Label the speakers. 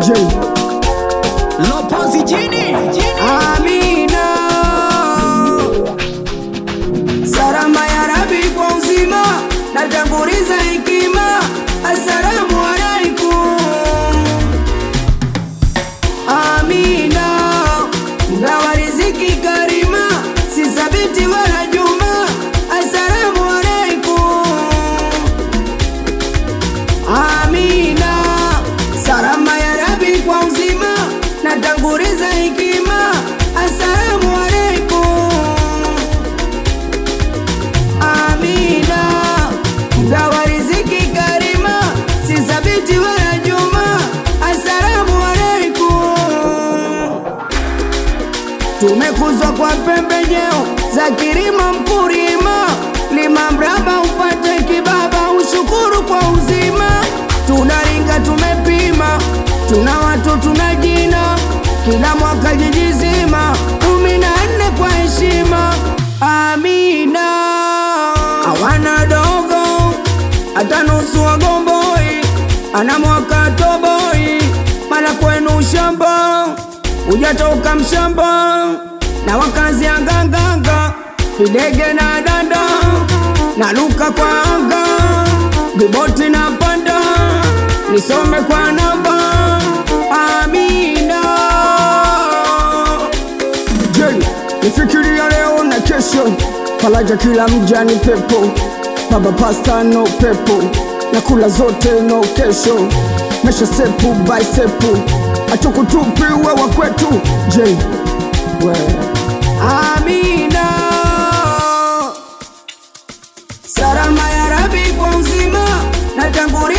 Speaker 1: J Lopozi Jini
Speaker 2: Amina. Salama ya Rabbi kwa uzima, natanguliza hekima. Assalamu alaikum. Amina. Mgawa riziki karima, si sabiti wala juma. Assalamu alaikum. Amina. Salama ya Rabbi kwa uzima, natanguliza hekima. Assalamu alaikum. Amina. Mgawa riziki karima, si sabiti wala juma. Assalamu alaikum. Tumekuzwa kwa pembejeo za kilimo mkulima, lima mraba upate kibaba, ushukuru kwa uzima. Tunaringa tumepima, tuna watu tuna jina, kila mwaka jiji zima, 14 kwa heshima. Amina. Hawana dogo hata nusu wagomboi, ana mwaka toboi, mala kwenu shamba ujatoka mshamba, na wakazi anganganga, videge na danda, na luka kwa anga, viboti na panda, nisome kwa namba. Amina.
Speaker 1: J nifikiria leo na kesho, faraja kila mja ni pepo, baba pasta no pepo, na kula zote no kesho, mesha sepu by sepu, atukutupi wewa kwetu. J we
Speaker 2: Amina. Salama ya Rabbi kwa uzima, natanguliza